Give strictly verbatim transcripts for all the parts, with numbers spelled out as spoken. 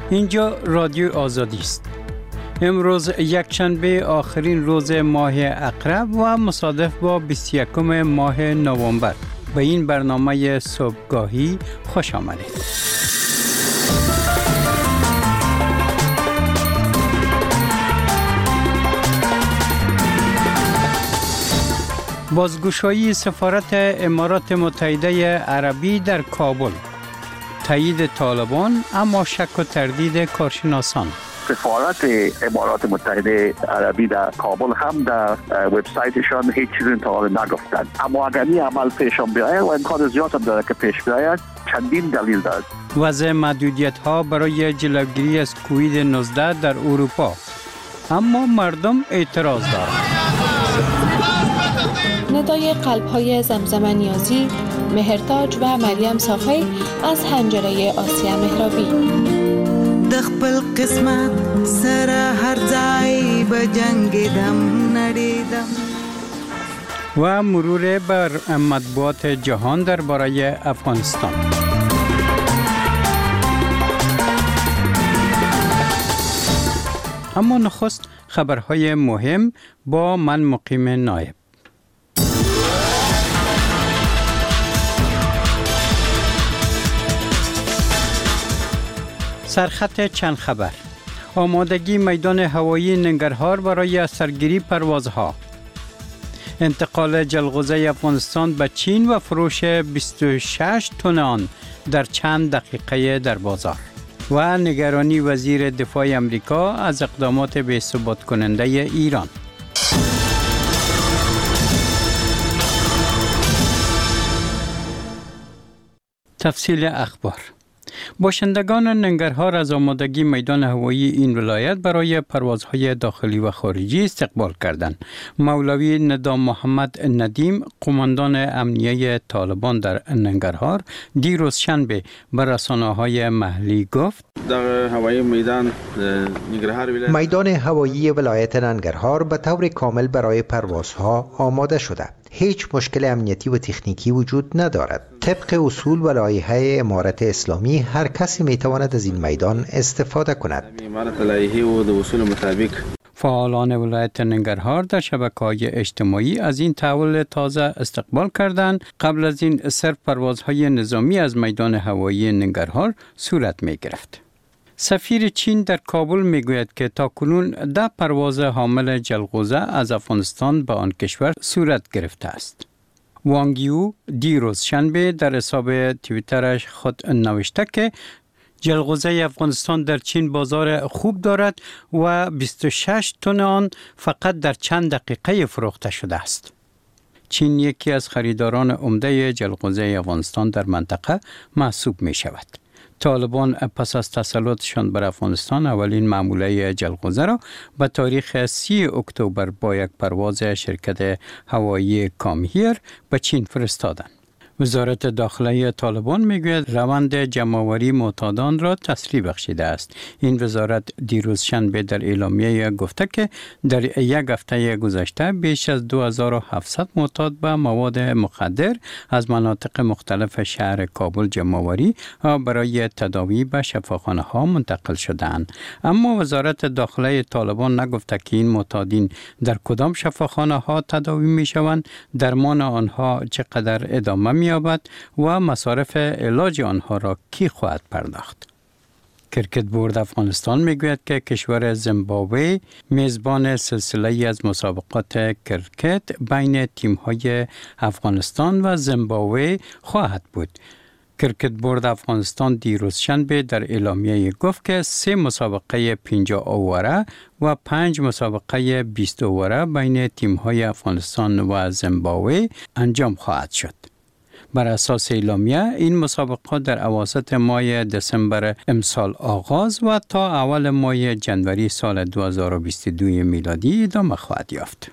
اینجا رادیو آزادی است. امروز یکشنبه آخرین روز ماه عقرب و مصادف با بیست و یکم ماه نوامبر. به این برنامه صبحگاهی خوش آمدید. بازگشایی سفارت امارات متحده عربی در کابل، تایید طالبان اما شک و تردید کارشناسان. سفارت امارات متحده عربی در کابل هم در وبسایتشان هیچ چیزی تا حالا نگفتند، اما اگر این عمل پیشم بیاید و امکان زیاد هم داره که پیش بیاید، چندین دلیل دارد. وضع محدودیت ها برای جلوگیری از کووید نوزده در اروپا، اما مردم اعتراض دارند. ندای قلب‌های زمزم نیازی، مهرتاج و مریم صافی از حنجره آسیا مهرابی. دخپل قسمت سر هر ځای به جنگیدم نړیدم. و مرور بر مطبوعات جهان درباره افغانستان. اما نخست خبرهای مهم با من مقیم نایب. سرخط چند خبر. آمادگی میدان هوایی ننگرهار برای سرگیری پروازها. انتقال جلغوزه افغانستان به چین و فروش بیست و شش تن آن در چند دقیقه در بازار. و نگرانی وزیر دفاع امریکا از اقدامات بی‌ثبات کننده ایران. تفصیل اخبار. باشندگان ننگرهار از آمادگی میدان هوایی این ولایت برای پروازهای داخلی و خارجی استقبال کردند. مولوی ندام محمد ندیم، قماندان امنیه طالبان در ننگرهار، دیروز شنبه به رسانه‌های محلی گفت: در هوایی میدان ننگرهار میدان هوایی ولایت ننگرهار به طور کامل برای پروازها آماده شده. هیچ مشکل امنیتی و تکنیکی وجود ندارد. طبق اصول و لایحه امارت اسلامی هر کسی میتواند از این میدان استفاده کند. امارت لایحه و اصول مطابق. فعالان ولایت ننگرهار در شبکه‌های اجتماعی از این تحول تازه استقبال کردند. قبل از این صرف پروازهای نظامی از میدان هوایی ننگرهار صورت می گرفت. سفیر چین در کابل میگوید که تاکنون ده پرواز حامل جلغوزه از افغانستان به آن کشور صورت گرفته است. وانگ یو دیروز شنبه در حساب توییترش خود نوشته که جلغوزه افغانستان در چین بازار خوب دارد و بیست و شش تن آن فقط در چند دقیقه فروخته شده است. چین یکی از خریداران عمده جلغوزه افغانستان در منطقه محسوب می شود. طالبان پس از تسلطشان بر افغانستان اولین معموله جلغوزه را به تاریخ سی اکتبر با یک پرواز شرکت هوایی کامهیر به چین فرستادند. وزارت داخلی طالبان میگوید روند جمع‌آوری معتادان را تسریع بخشیده است. این وزارت دیروز شنبه در اعلامیه گفته که در یک هفته گذشته بیش از دو هزار و هفتصد معتاد به مواد مخدر از مناطق مختلف شهر کابل جمع‌آوری برای تداوی به شفاخانه ها منتقل شدند. اما وزارت داخلی طالبان نگفته که این معتادین در کدام شفاخانه ها تداوی می شوند، درمان آنها چقدر ادامه می یابد و مصارف علاج آنها را کی خواهد پرداخت. کرکت بورد افغانستان میگوید که کشور زیمبابوه میزبان سلسله از مسابقات کرکت بین تیم‌های افغانستان و زیمبابوه خواهد بود. کرکت بورد افغانستان دیروز شنبه در اعلامیه گفت که سه مسابقه پنجاه اووره و پنج مسابقه بیست اووره بین تیم‌های افغانستان و زیمبابوه انجام خواهد شد. بر اساس اعلامیه این مسابقات در اواسط ماه دسامبر امسال آغاز و تا اول ماه جنوری سال دو هزار و بیست و دو میلادی ادامه خواهد یافت.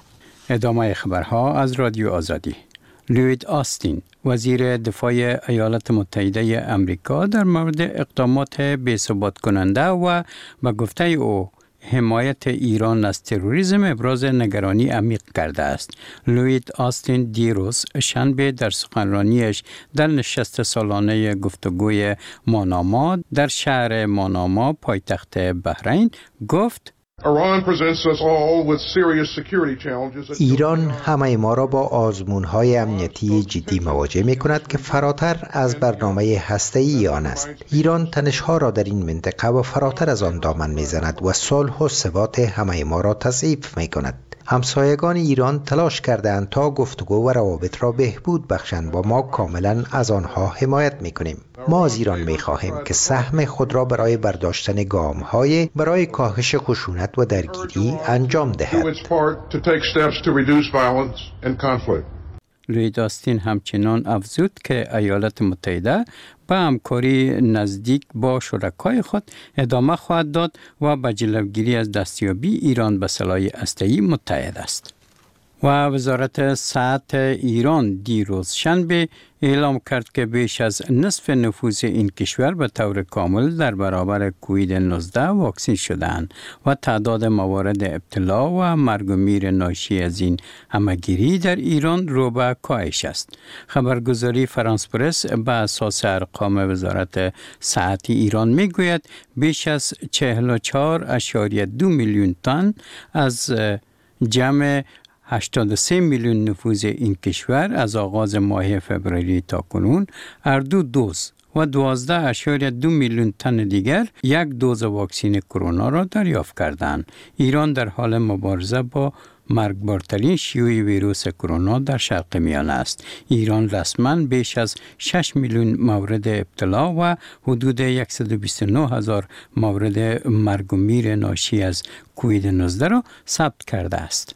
ادامه خبرها از رادیو آزادی. لوید آستین، وزیر دفاع ایالات متحده امریکا، در مورد اقدامات بی‌ثبات کننده و به گفته او حمایت ایران از تروریسم ابراز نگرانی عمیق کرده است. لوید آستین دیروز شنبه در سخنرانیش در نشست سالانه گفتگوی ماناما در شهر ماناما پایتخت بحرین گفت ایران همه ما را با آزمون‌های امنیتی جدی مواجه می‌کند که فراتر از برنامه هسته‌ای آن است. ایران تنش‌ها را در این منطقه و فراتر از آن دامن می‌زند و صلح و ثبات همه ما را تضعیف می‌کند. همسایگان ایران تلاش کردند تا گفتگو و روابط را بهبود بخشند و ما کاملا از آنها حمایت می‌کنیم. ما از ایران می‌خواهیم که سهم خود را برای برداشتن گام‌های برای کاهش خشونت و درگیری انجام دهد. لوید آستین همچنان افزود که ایالات متحده به همکاری نزدیک با شرکای خود ادامه خواهد داد و به جلوگیری از دستیابی ایران به سلاح هسته‌ای متحد است. و وزارت صحت ایران دیروز شنبه اعلام کرد که بیش از نصف نفوس این کشور به طور کامل در برابر کووید نوزده واکسین شدند و تعداد موارد ابتلا و مرگ و میر ناشی از این همه‌گیری در ایران رو به کاهش است. خبرگزاری فرانس پرس به اساس ارقام وزارت صحت ایران میگوید بیش از چهل و چهار ممیز دو میلیون تن از جمع هشتاد و سه میلیون نفوس این کشور از آغاز ماه فوریه تا کنون هر دو دوز و دوازده ممیز دو میلیون تن دیگر یک دوز واکسن کرونا را دریافت کردند. ایران در حال مبارزه با مرگبارترین شیوع ویروس کرونا در شرق میانه است. ایران رسما بیش از شش میلیون مورد ابتلا و حدود صد و بیست و نه هزار مورد مرگ و میر ناشی از کووید نوزده را ثبت کرده است.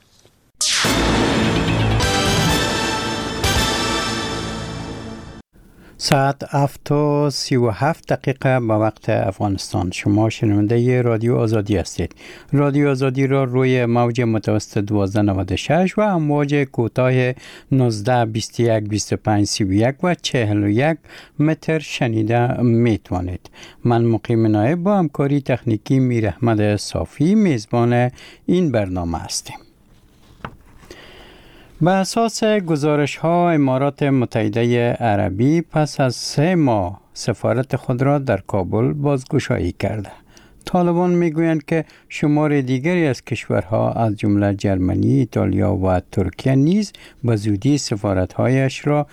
ساعت هفت و سی و هفت دقیقه به وقت افغانستان. شما شنونده رادیو آزادی هستید. رادیو آزادی را روی موج متوسط دوازده نود و شش و امواج کوتاه نوزده بیست و یک بیست و پنج سی و یک و چهل و یک متر شنیده می توانید. من مقیم نایب با همکاری تکنیکی میر احمد صافی میزبان این برنامه هستیم. به اساس گزارش ها امارات متحده عربی پس از سه ماه سفارت خود را در کابل بازگشایی کرده. طالبان میگویند که شمار دیگری از کشورها از جمله جرمنی، ایتالیا و ترکیه نیز به زودی سفارت‌هایش را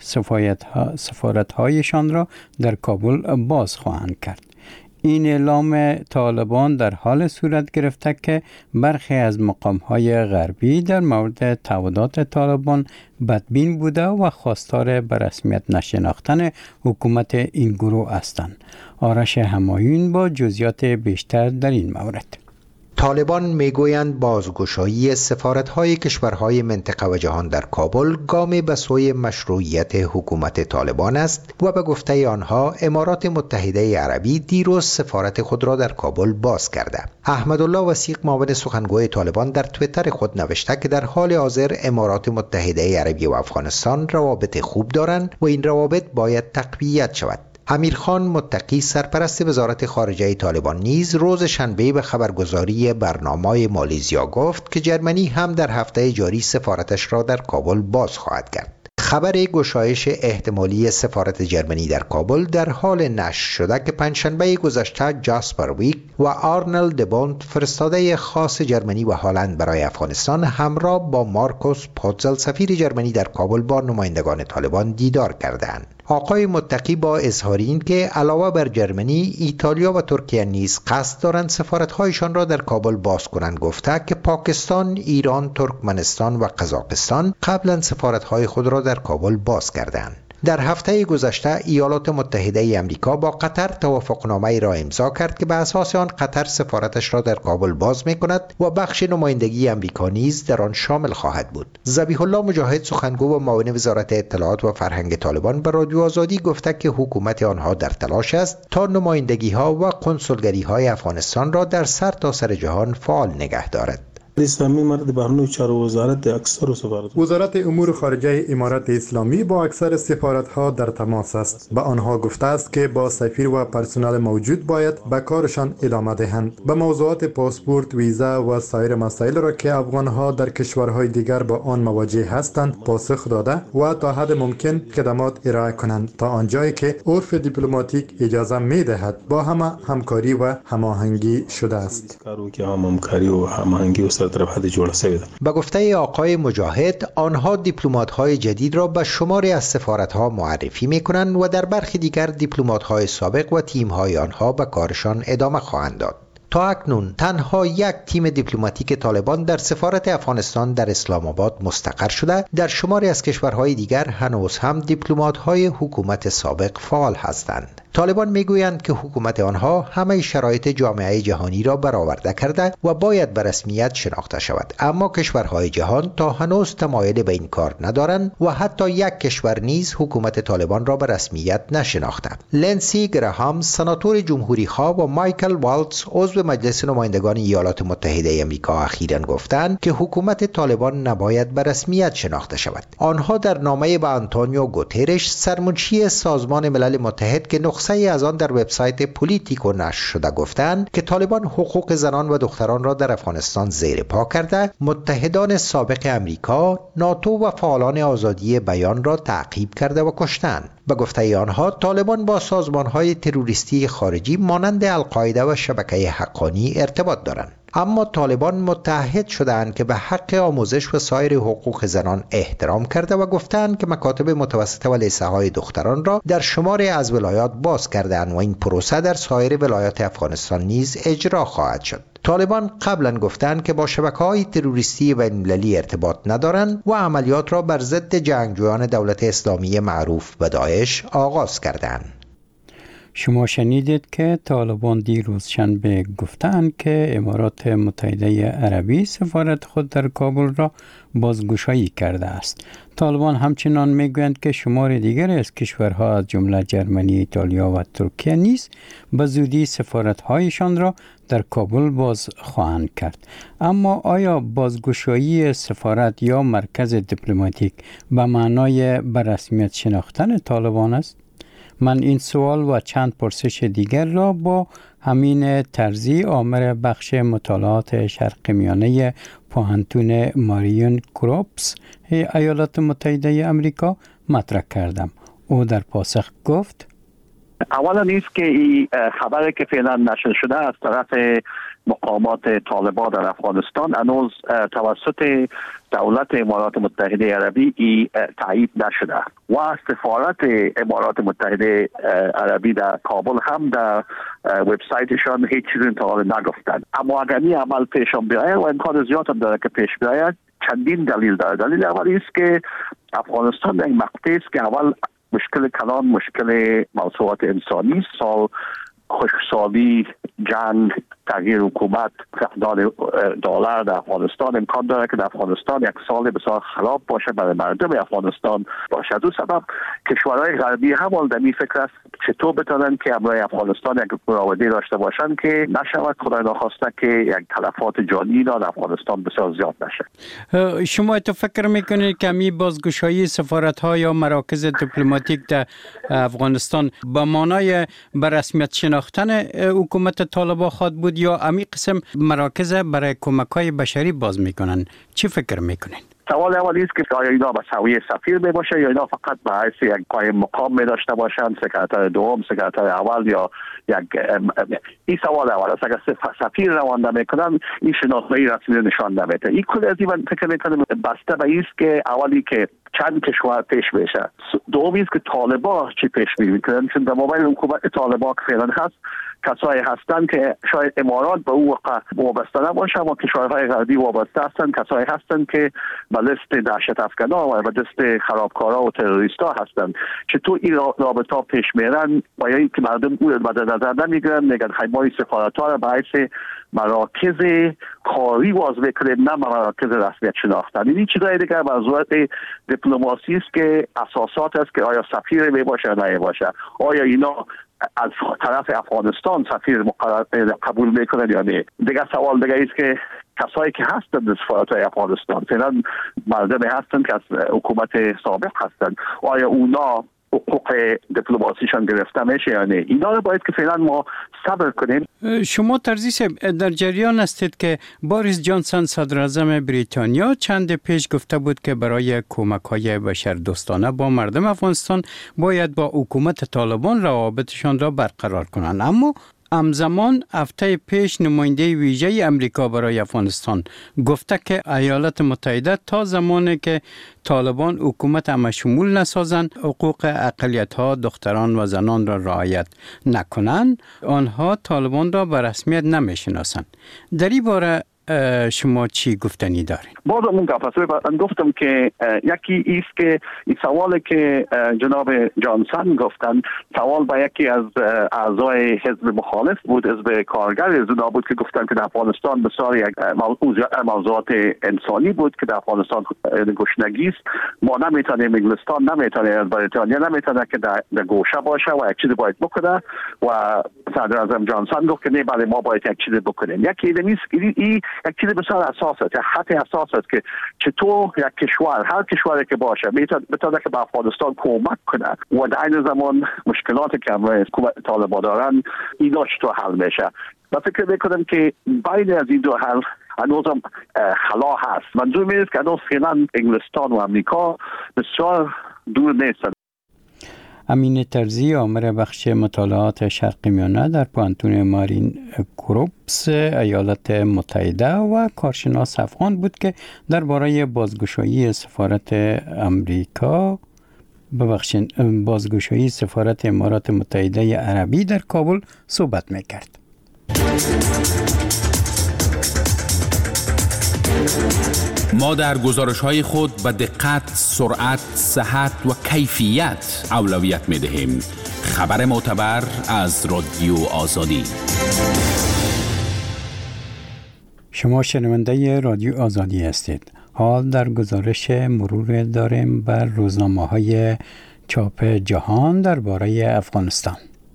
سفارت‌هایشان را در کابل باز خواهند کرد. این اعلام طالبان در حال صورت گرفته که برخی از مقام‌های غربی در مورد تعهدات طالبان بدبین بوده و خواستار به رسمیت نشناختن حکومت این گروه هستند. آرش همایون با جزئیات بیشتر در این مورد. طالبان میگویند بازگشایی سفارت‌های کشورهای منطقه و جهان در کابل گامی به سوی مشروعیت حکومت طالبان است و به گفته آنها امارات متحده عربی دیروز سفارت خود را در کابل باز کرده. احمدالله وثیق معاون سخنگوی طالبان در توییتر خود نوشته که در حال حاضر امارات متحده عربی و افغانستان روابط خوب دارند و این روابط باید تقویت شود. امیرخان متقی سرپرست وزارت خارجه طالبان نیز روز شنبه به خبرگزاری برنامه مالیزیا گفت که جرمنی هم در هفته جاری سفارتش را در کابل باز خواهد کرد. خبر گشایش احتمالی سفارت جرمنی در کابل در حال نشر شده که پنجشنبه گذشته جاسپر ویک و آرنل دبونت فرستاده خاص جرمنی و هلند برای افغانستان همراه با مارکوس پوتزل سفیر جرمنی در کابل با نمایندگان طالبان دیدار کردند. آقای متقی با اظهار این که علاوه بر جرمنی، ایتالیا و ترکیه نیز قصد دارند سفارت‌هایشان را در کابل باز کنند گفته که پاکستان، ایران، ترکمنستان و قزاقستان قبلا سفارت‌های خود را در کابل باز کردند. در هفته گذشته ایالات متحده آمریکا با قطر توافقنامه‌ای را امضا کرد که به اساس آن قطر سفارتش را در کابل باز می‌کند و بخش نمایندگی آمریکا نیز در آن شامل خواهد بود. ذبیح الله مجاهد سخنگو و معاون وزارت اطلاعات و فرهنگ طالبان به رادیو آزادی گفته که حکومت آنها در تلاش است تا نمایندگی‌ها و کنسولگری‌های افغانستان را در سرتاسر جهان فعال نگه دارد. اسلامی مرد برنامه چهار وزارت اکثر سفارت وزارت امور خارجه امارات اسلامی با اکثر سفارت‌ها در تماس است. به آنها گفته است که با سفیر و پرسنل موجود باید به کارشان ادامه دهند. به موضوعات پاسپورت، ویزا و سایر مسائل را که افغان‌ها در کشورهای دیگر با آن مواجه هستند پاسخ داده و تا حد ممکن خدمات ارائه کنند تا آنجایی که عرف دیپلماتیک اجازه می‌دهد با همه همکاری و هماهنگی شده است. کارو که هم همکاری و هماهنگی و سرطرف جوړ شوی ده. به گفته آقای مجاهد، آنها دیپلمات‌های جدید را به شماری از سفارت‌ها معرفی می‌کنند و در برخی دیگر دیپلمات‌های سابق و تیم‌های آنها به کارشان ادامه خواهند داد. تا اکنون تنها یک تیم دیپلماتیک طالبان در سفارت افغانستان در اسلام آباد مستقر شده. در شماری از کشورهای دیگر هنوز هم دیپلمات‌های حکومت سابق فعال هستند. طالبان میگویند که حکومت آنها همه شرایط جامعه جهانی را برآورده کرده و باید به رسمیت شناخته شود، اما کشورهای جهان تا هنوز تمایل به این کار ندارند و حتی یک کشور نیز حکومت طالبان را به رسمیت نشناخته. لنسی گراهام سناتور جمهوری خواه و مایکل والتز عضو مجلس نمایندگان ایالات متحده آمریکا اخیراً گفتند که حکومت طالبان نباید به رسمیت شناخته شود. آنها در نامه به آنتونیو گوترش سرمنشی سازمان ملل متحد که نسخه از آن در وبسایت پولیتیکو نشر شده گفتند که طالبان حقوق زنان و دختران را در افغانستان زیر پا کرده، متحدان سابق امریکا، ناتو و فعالان آزادی بیان را تعقیب کرده و کشتند. به گفته آنها طالبان با سازمان‌های تروریستی خارجی مانند القاعده و شبکه حقانی ارتباط دارند. اما طالبان متحد شدند که به حق آموزش و سایر حقوق زنان احترام کرده و گفتند که مکاتب متوسطه و لیسه‌های دختران را در شماری از ولایات باز کردند و این پروسه در سایر ولایات افغانستان نیز اجرا خواهد شد. طالبان قبلا گفتند که با شبکه‌های تروریستی بین‌المللی ارتباط ندارند و عملیات را بر ضد جنگجویان دولت اسلامی معروف به داعش آغاز کردند. شما شنیدید که طالبان دیروز شنبه گفتند که امارات متحده عربی سفارت خود در کابل را بازگشایی کرده است. طالبان همچنان میگویند که شمار دیگر از کشورها از جمله جرمنی، ایتالیا و ترکیه نیز به زودی سفارت‌هایشان را در کابل باز خواهند کرد. اما آیا بازگشایی سفارت یا مرکز دیپلماتیک به معنای به رسمیت شناختن طالبان است؟ من این سوال و چند پرسش دیگر را با همین ترزی، آمر بخش مطالعات شرق میانه پوهنتون ماریون کروپس ایالات متحده آمریکا مطرح کردم. او در پاسخ گفت: اولا نیست که این خبری که فعلا نشر شده از طرف مقامات طالبان در افغانستان هنوز توسط دولت امارات متحده عربی ای تایید نشده و سفارت امارات متحده عربی در کابل هم در وبسایتشان هیچ چیزی تا حالا نگفتند. اما اگر این عمل پیشم بیاید و امکان زیاد هم داره که پیش بیاید، چندین دلیل داره. دلیل اولی است که افغانستان یک مقطعی است که اول مشکل کلان، مشکل موضوعات انسانی، سال خشکسالی، جنگ، تغییر حکومت، فقدان دلار در افغانستان امکان داره که در افغانستان یک سال بسیار خراب باشه برای مردم افغانستان باشه. دو سبب کشورهای غربی هم در این فکر است چطور بتونن که امروی افغانستان یک مراوده داشته باشن که نشود خدای نخواسته که یک تلفات جانی در افغانستان بسیار زیاد نشه. شما تو فکر میکنید که می بازگشایی سفارت ها یا مراکز دیپلماتیک در افغانستان به معنای به رسمیت شناختن حکومت طالبان خواهد بود یا امی قسم مراکز برای کمک‌های بشری باز میکنن؟ چی فکر میکنین؟ سوال اولی است که آیا اینا به سویه سفیر می باشه یا اینا فقط به حیث یک قایم مقام می داشته باشند، سکرتر دوم، سکرتر اول یا یک این سوال اول است. اگر سفیر روانده میکنن این شناسنامه رسمی نشان نمیده. این کل از این فکر میکنم بسته به این است که اولی که چند کشور پیش بشه، دومی است که طالبان چی پیش میکنن، چون در مقابل حکومت طالبان فعلا هست کسایی هستند که شاید امارات به او وابسته نباشه اما کشورهای غربی وابسته هستند، کسایی هستند که به لیست دهشت افکنان و به لیست خرابکارا و تروریستا هستند. چطور این رابطه پیش میرن و یا اینکه مردم او رو مد نظر نمیگیرن، میگن خیلی سفارت‌ها را به حیث مراکز کاری باز بکنیم نه مراکز رسمیت شناختن. این چیزای دیگر موضوعات دیپلماسی است که اساسات است که آیا سفیر می باشه نه باشه، آیا اینا از طرف افغانستان سفیر مقرر قبول میکنن یا نه. دیگه سوال دیگه است که کسایی که هستند در سفارت‌های افغانستان فعلا مردمی هستند که از حکومت سابق هستند، آیا اونا حقوق دیپلماسیشان گرفته میشه یا نه؟ اینا رو باید که فعلا ما صبر کنیم. شما ترزی صاحب در جریان هستید که باریس جانسون صدر اعظم بریتانیا چند پیش گفته بود که برای کمک‌های بشردوستانه با مردم افغانستان باید با حکومت طالبان روابطشان را برقرار کنند، اما همزمان هفته پیش نماینده ویژه امریکا برای افغانستان گفته که ایالات متحده تا زمانی که طالبان حکومت همشمول نسازند حقوق اقلیت‌ها دختران و زنان را رعایت نکنند آنها طالبان را به رسمیت نمیشناسند. در این باره شما چی گفتنی دارین؟ باز اون گفتم گفتم که یکی ایست که این سوالی که جناب جانسون گفتن سوال با یکی از اعضای حزب مخالف بود، حزب کارگر از اونا بود که گفتن که در افغانستان بسیار یک موضوعات انسانی بود که در افغانستان گشنگی است، ما نمیتونیم، انگلستان نمیتونه، از بریتانیا نمیتونه که در گوشه باشه و یک چیزی باید بکنه و صدر اعظم جانسون گفت که نه بله ما باید یک چیزی بکنیم. یکی نیست این یک چیز بسیار اساس است، یک خط اساس است که چطور یک کشور، هر کشوری که باشه بتونه که به افغانستان کمک کنه و در این زمان مشکلاتی که امروز طالبان دارن اینا چطور حل میشه. من فکر میکنم که بین از این دو حل هنوزم خلا هست. منظور میاد که هنوز فعلا انگلستان و امریکا بسیار دور نیستند. امین ترزی آمر بخش مطالعات شرقی میانه در پوانتون مارین کروپس ایالات متحده و کارشناس افغان بود که درباره بازگشایی سفارت امریکا ببخشید بازگشایی سفارت امارات متحده عربی در کابل صحبت میکرد. ما در گزارش‌های خود به دقت، سرعت، صحت و کیفیت اولویت می‌دهیم. خبر معتبر از رادیو آزادی. شما شنونده رادیو آزادی هستید. حال در گزارش مرور داریم بر روزنامه‌های چاپ جهان درباره افغانستان.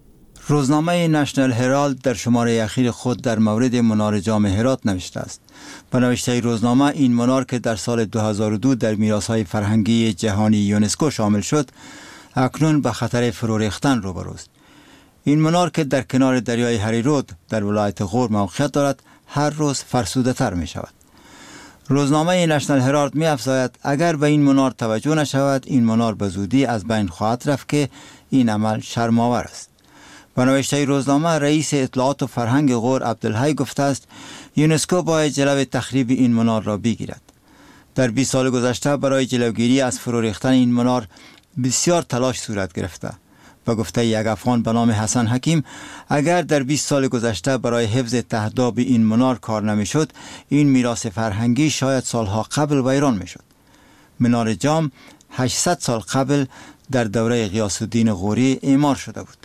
روزنامه نشنل هرالد در شماره اخیر خود در مورد منار جام هرات نوشته است. به نوشته روزنامه این منار که در سال دو هزار و دو در میراث‌های فرهنگی جهانی یونسکو شامل شد، اکنون به خطر فرو ریختن روبروست. این منار که در کنار دریای هریرود در ولایت غور موقعیت دارد، هر روز فرسوده تر می شود. روزنامه نشنل هرالد می افزاید اگر به این منار توجه نشود، این منار به زودی از بین خواهد رفت که این عمل شرم‌آور است. به نوشته روزنامه رئیس اطلاعات و فرهنگ غور عبدالحی گفته است یونسکو باید جلو تخریب این منار را بگیرد. در بیست سال گذشته برای جلوگیری از فرو ریختن این منار بسیار تلاش صورت گرفته. و گفته یک افغان به نام حسن حکیم اگر در بیست سال گذشته برای حفظ تهداب این منار کار نمیشد، این میراث فرهنگی شاید سالها قبل ویران میشد. منار جام هشتصد سال قبل در دوره غیاث الدین غوری اعمار شده بود.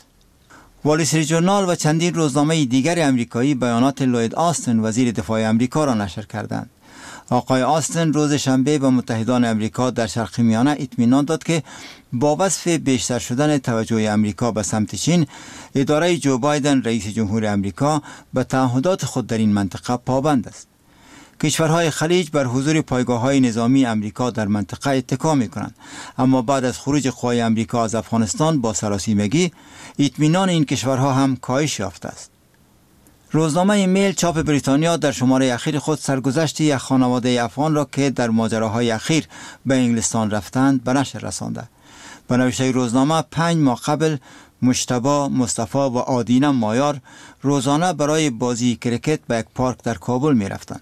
وال استریت ژورنال و چندین روزنامه دیگر امریکایی بیانات لوید آستن وزیر دفاع امریکا را نشر کردند. آقای آستن روز شنبه به متحدان امریکا در شرق میانه اطمینان داد که با وصف بیشتر شدن توجه امریکا به سمت چین، اداره جو بایدن رئیس جمهور امریکا به تعهدات خود در این منطقه پابند است. کشورهای خلیج بر حضور پایگاه‌های نظامی امریکا در منطقه اتکا می‌کنند، اما بعد از خروج قوای امریکا از افغانستان با سراسیمگی اطمینان این کشورها هم کاهش یافته است. روزنامه میل چاپ بریتانیا در شماره اخیر خود سرگذشت یک خانواده افغان را که در ماجراهای اخیر به انگلستان رفتند به نشر رسانده. به نوشته روزنامه پنج ماه قبل مجتبی، مصطفی و آدینه مایار روزانه برای بازی کرکت به یک پارک در کابل می رفتند.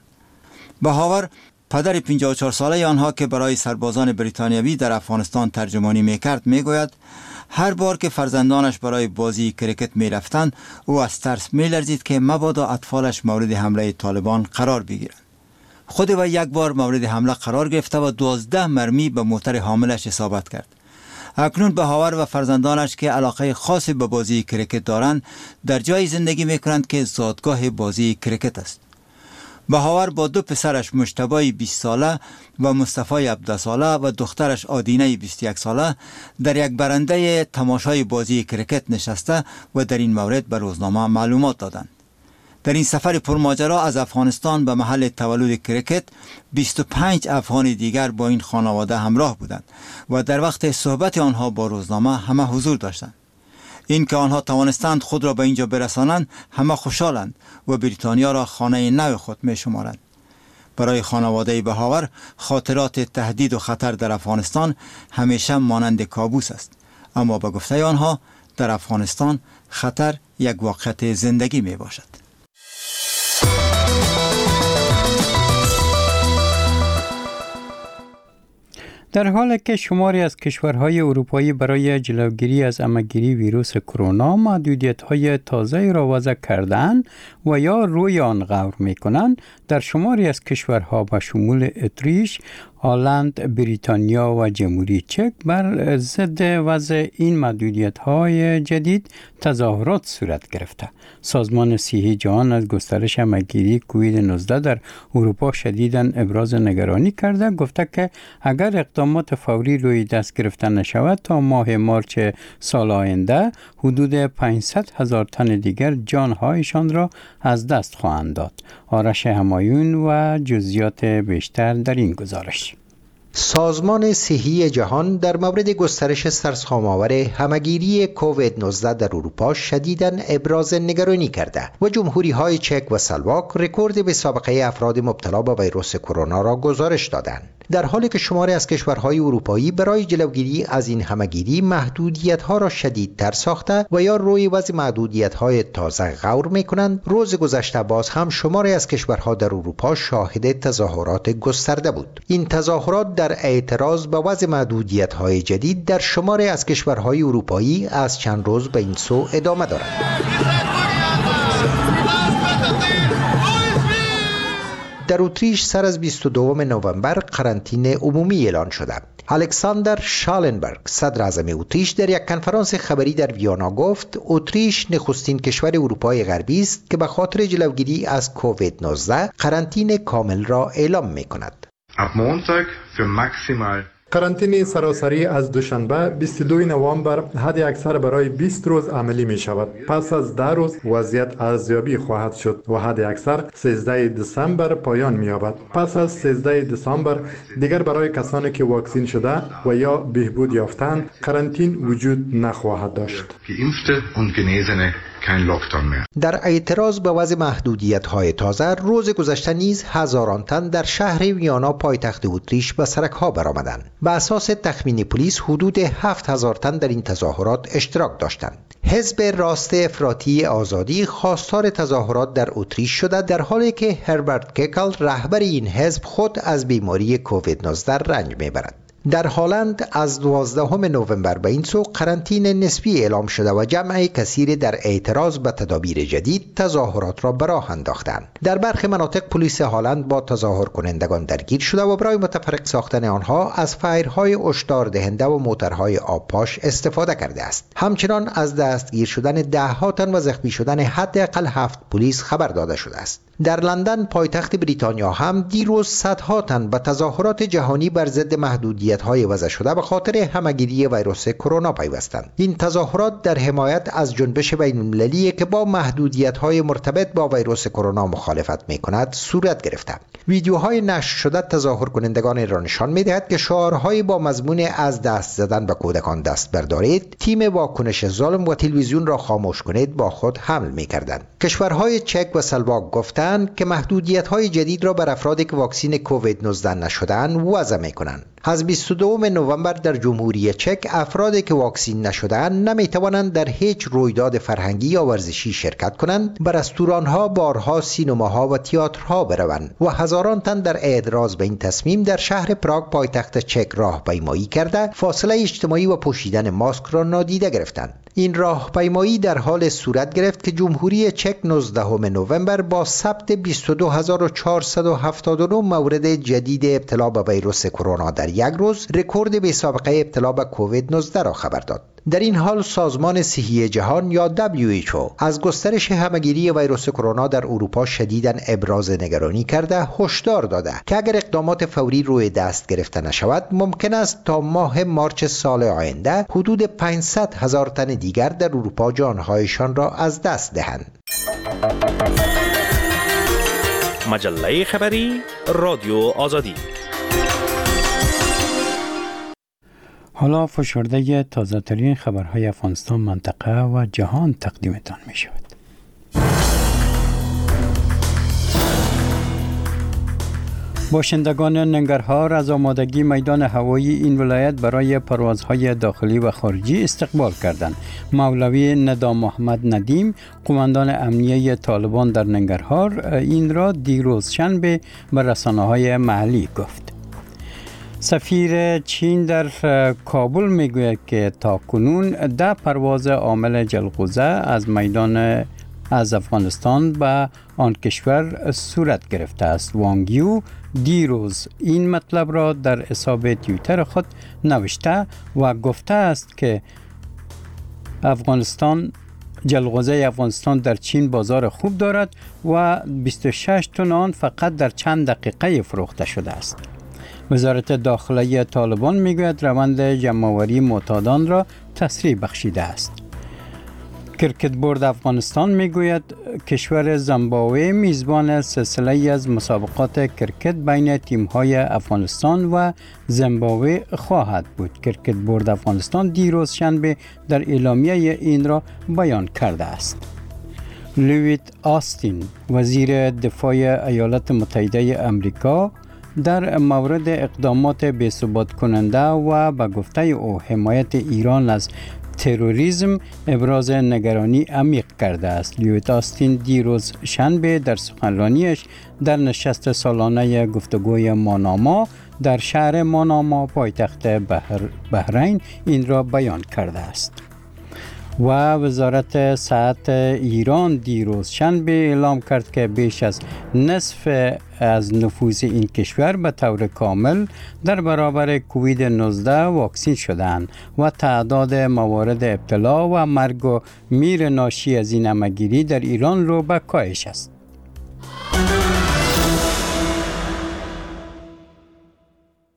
بهاور پدر پنجاه و چهار ساله آنها که برای سربازان بریتانیایی در افغانستان ترجمانی میکرد میگوید هر بار که فرزندانش برای بازی کرکت میرفتند او از ترس میلرزید که مبادا اطفالش مورد حمله طالبان قرار بگیرند. خود و یک بار مورد حمله قرار گرفته و دوازده مرمی به موتر حاملش اصابت کرد. اکنون بهاور و فرزندانش که علاقه خاصی به بازی کرکت دارند در جای زندگی میکنند که زادگاه بازی کرکت است. بهاور با دو پسرش مجتبی بیست ساله و مصطفی هفده ساله و دخترش آدینه بیست و یک ساله در یک برنده تماشای بازی کرکت نشسته و در این مورد به روزنامه معلومات دادند. در این سفر پرماجرا از افغانستان به محل تولد کرکت بیست و پنج افغان دیگر با این خانواده همراه بودند و در وقت صحبت آنها با روزنامه همه حضور داشتند. این که آنها توانستند خود را به اینجا برسانند همه خوشحالند و بریتانیا را خانه نو خود می شمارند. برای خانواده بهاور خاطرات تهدید و خطر در افغانستان همیشه مانند کابوس است، اما به گفته آنها در افغانستان خطر یک واقعیت زندگی می باشد. در حالی که شماری از کشورهای اروپایی برای جلوگیری از عمه‌گیری ویروس کرونا محدودیت‌های تازه را وضع کردند و یا روی آن غور می‌کنند، در شماری از کشورها به شمول اتریش، هلند، بریتانیا و جمهوری چک بر ضد وضع این محدودیت‌های جدید تظاهرات صورت گرفته. سازمان صحی جهان از گسترش عمه‌گیری کووید نوزده در اروپا شدیداً ابراز نگرانی کرده، گفته که اگر اقدامات فوری روی دست گرفته نشود تا ماه مارچ سال آینده حدود پانصد هزار تن دیگر جانهایشان را از دست خواهند داد. آرش همایون و جزئیات بیشتر در این گزارش. سازمان صحی جهان در مورد گسترش سرسام‌آور همه‌گیری کووید نوزده در اروپا شدیداً ابراز نگرانی کرده و جمهوری‌های چک و سلواک رکورد به سابقه افراد مبتلا به ویروس کرونا را گزارش دادند. در حالی که شماری از کشورهای اروپایی برای جلوگیری از این همه‌گیری محدودیت‌ها را شدیدتر ساخته و یا روی وضع محدودیت‌های تازه غور می‌کنند، روز گذشته باز هم شماری از کشورها در اروپا شاهد تظاهرات گسترده بود. این تظاهرات در اعتراض به وضع محدودیت‌های جدید در شماری از کشورهای اروپایی از چند روز به این سو ادامه دارد. در اتریش سر از بیست و دوم نوامبر قرنطینه عمومی اعلان شده. الکساندر شالنبرگ صدر اعظم اتریش در یک کنفرانس خبری در ویانا گفت اتریش نخستین کشور اروپای غربی است که به خاطر جلوگیری از کووید نوزده قرنطینه کامل را اعلام می کند. قرنطینه سراسری از دوشنبه بیست و دوم نوامبر حد اکثر برای بیست روز عملی می شود. پس از ده روز وضعیت ارزیابی خواهد شد و حد اکثر سیزده دسامبر پایان می یابد. پس از سیزده دسامبر دیگر برای کسانی که واکسین شده و یا بهبود یافتند قرنطینه وجود نخواهد داشت. در اعتراض به وضع محدودیت‌های تازه روز گذشته نیز هزاران تن در شهر ویانا پایتخت اتریش به سرک‌ها برآمدند. به اساس تخمین پلیس حدود هفت هزار تن در این تظاهرات اشتراک داشتند. حزب راست افراطی آزادی خواستار تظاهرات در اتریش شده، در حالی که هربرت کیکل رهبر این حزب خود از بیماری کووید نوزده رنج میبرد. در هلند از دوازدهم نوامبر به این سو قرنطینه نسبی اعلام شده و جمع کثیر در اعتراض به تدابیر جدید تظاهرات را به راه انداختند. در برخی مناطق پلیس هلند با تظاهر کنندگان درگیر شده و برای متفرق ساختن آنها از فایرهای هشدار دهنده و موترهای آبپاش استفاده کرده است. همچنان از دستگیر شدن ده ها تن و زخمی شدن حداقل هفت پلیس خبر داده شده است. در لندن پایتخت بریتانیا هم دیروز صدها تن به تظاهرات جهانی بر ضد محدودیت‌های وضع شده به خاطر همه‌گیری ویروس کرونا پیوستند. این تظاهرات در حمایت از جنبش بین‌المللی که با محدودیت‌های مرتبط با ویروس کرونا مخالفت می‌کند صورت گرفته. ویدیوهای نشر شده تظاهر کنندگان را نشان می‌دهد که شعارهای با مضمون از دست زدن به کودکان دست بردارید، تیم واکنش ظلم و تلویزیون را خاموش کنید با خود حمل می‌کردند. کشورهای چک و سلواک گفتند که محدودیت‌های جدید را بر افرادی که واکسین کووید نوزده نشده‌اند وضع می‌کنند. از بیست و دوم نوامبر در جمهوری چک افرادی که واکسین نشده‌اند نمی‌توانند در هیچ رویداد فرهنگی یا ورزشی شرکت کنند، به رستوران‌ها، بارها، سینماها و تئاترها بروند و هزاران تن در اعتراض به این تصمیم در شهر پراگ پایتخت چک راهپیمایی کرده فاصله اجتماعی و پوشیدن ماسک را نادیده گرفتند. این راهپیمایی در حال صورت گرفت که جمهوری چک نوزدهم نوامبر با ثبت بیست و دو هزار و چهارصد و هفتاد و نه مورد جدید ابتلا به ویروس کرونا در یک روز رکورد بی سابقه ابتلا به کووید نوزده را خبر داد. در این حال سازمان صحی جهان یا دبلیو ایچ او از گسترش همهگیری ویروس کرونا در اروپا شدیداً ابراز نگرانی کرده هشدار داده که اگر اقدامات فوری روی دست گرفته نشود ممکن است تا ماه مارچ سال آینده حدود پانصد هزار تن دیگر در اروپا جانهایشان را از دست دهند. مجله خبری رادیو آزادی. حالا فشرده تازه ترین خبرهای افغانستان، منطقه و جهان تقدیمتان می شود. باشندگان ننگرهار از آمادگی میدان هوایی این ولایت برای پروازهای داخلی و خارجی استقبال کردند. مولوی ندام محمد ندیم، قماندان امنیه طالبان در ننگرهار، این را دیروز شنبه به رسانه‌های محلی گفت. سفیر چین در کابل میگوید که تاکنون ده پرواز عامل جلغوزه از میدان از افغانستان به آن کشور صورت گرفته است. وانگ یو دیروز این مطلب را در حساب توییتر خود نوشته و گفته است که افغانستان جلغوزه افغانستان در چین بازار خوب دارد و بیست و شش تن آن فقط در چند دقیقه فروخته شده است. وزارت داخلی طالبان میگوید روند جمع‌آوری معتادان را تسریع بخشیده است. کرکت بورد افغانستان میگوید کشور زیمبابوه میزبان سلسله از مسابقات کرکت بین تیم‌های افغانستان و زیمبابوه خواهد بود. کرکت بورد افغانستان دیروز شنبه در اعلامیه این را بیان کرده است. لوید آستین، وزیر دفاع ایالات متحده آمریکا، در مورد اقدامات بی‌ثبات کننده و به گفته او حمایت ایران از تروریسم ابراز نگرانی عمیق کرده است. لیوید آستین دیروز شنبه در سخنرانیش در نشست سالانه گفتگوی ماناما در شهر ماناما پایتخت بحر بحرین این را بیان کرده است. و وزارت صحت ایران دیروز شنبه اعلام کرد که بیش از نصف از نفوس این کشور به طور کامل در برابر کووید نوزده واکسین شدند و تعداد موارد ابتلا و مرگ و میر ناشی از این همه‌گیری در ایران رو به کاهش است.